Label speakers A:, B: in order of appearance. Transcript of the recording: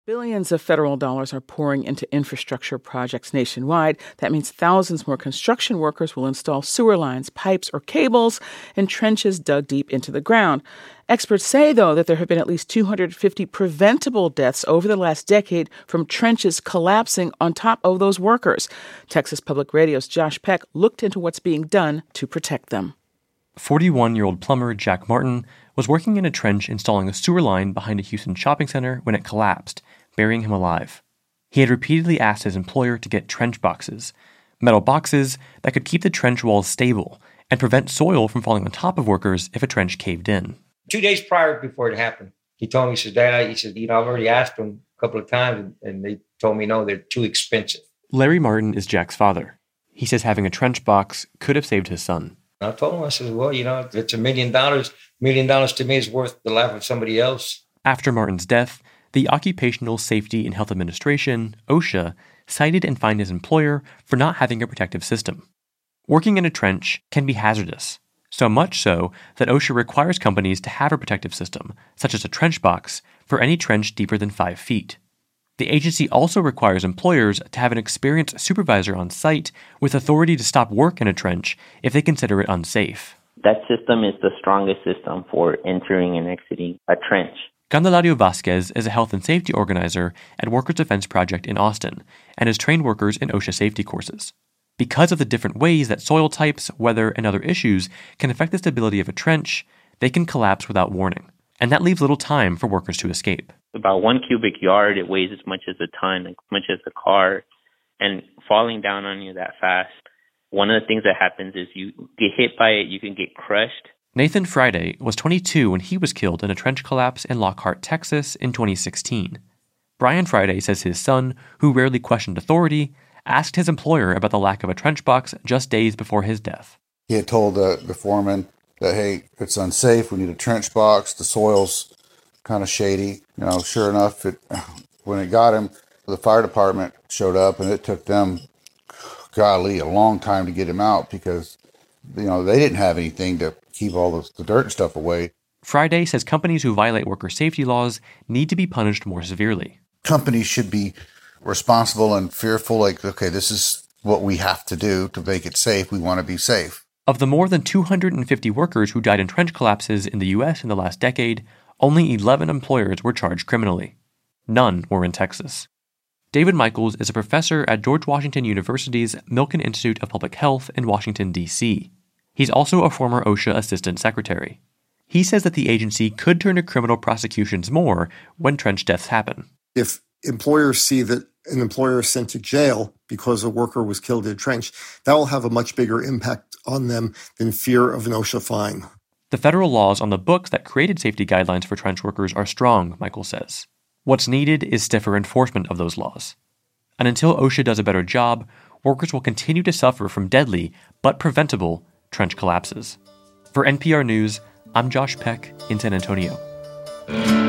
A: Billions of federal dollars are pouring into infrastructure projects nationwide. That means thousands more construction workers will install sewer lines, pipes, or cables in trenches dug deep into the ground. Experts say, though, that there have been at least 250 preventable deaths over the last decade from trenches collapsing on top of those workers. Texas Public Radio's Josh Peck looked into what's being done to protect them.
B: 41-year-old plumber Jack Martin was working in a trench installing a sewer line behind a Houston shopping center when it collapsed, burying him alive. He had repeatedly asked his employer to get trench boxes, metal boxes that could keep the trench walls stable and prevent soil from falling on top of workers if a trench caved in.
C: 2 days prior before it happened, he told me, he said, Dad, I've already asked them a couple of times, and they told me, no, they're too expensive.
B: Larry Martin is Jack's father. He says having a trench box could have saved his son.
C: I told him, I said, well, if it's $1 million, $1 million to me is worth the life of somebody else.
B: After Martin's death, the Occupational Safety and Health Administration, OSHA, cited and fined his employer for not having a protective system. Working in a trench can be hazardous, so much so that OSHA requires companies to have a protective system, such as a trench box, for any trench deeper than 5 feet. The agency also requires employers to have an experienced supervisor on site with authority to stop work in a trench if they consider it unsafe.
D: That system is the strongest system for entering and exiting a trench.
B: Candelario Vasquez is a health and safety organizer at Workers Defense Project in Austin and has trained workers in OSHA safety courses. Because of the different ways that soil types, weather, and other issues can affect the stability of a trench, they can collapse without warning, and that leaves little time for workers to escape.
D: About 1 cubic yard, it weighs as much as a ton, as much as a car, and falling down on you that fast, one of the things that happens is you get hit by it, you can get crushed.
B: Nathan Friday was 22 when he was killed in a trench collapse in Lockhart, Texas in 2016. Brian Friday says his son, who rarely questioned authority, asked his employer about the lack of a trench box just days before his death.
E: He had told the foreman that, hey, it's unsafe, we need a trench box, the soil's kind of shady. Sure enough, when it got him, the fire department showed up, and it took them, a long time to get him out because, they didn't have anything to keep all the dirt and stuff away.
B: Friday says companies who violate worker safety laws need to be punished more severely.
E: Companies should be responsible and fearful, like, okay, this is what we have to do to make it safe. We want to be safe.
B: Of the more than 250 workers who died in trench collapses in the U.S. in the last decade, only 11 employers were charged criminally. None were in Texas. David Michaels is a professor at George Washington University's Milken Institute of Public Health in Washington, D.C. He's also a former OSHA assistant secretary. He says that the agency could turn to criminal prosecutions more when trench deaths happen.
F: If employers see that an employer is sent to jail because a worker was killed in a trench, that will have a much bigger impact on them than fear of an OSHA fine.
B: The federal laws on the books that created safety guidelines for trench workers are strong, Michael says. What's needed is stiffer enforcement of those laws. And until OSHA does a better job, workers will continue to suffer from deadly, but preventable, trench collapses. For NPR News, I'm Josh Peck in San Antonio.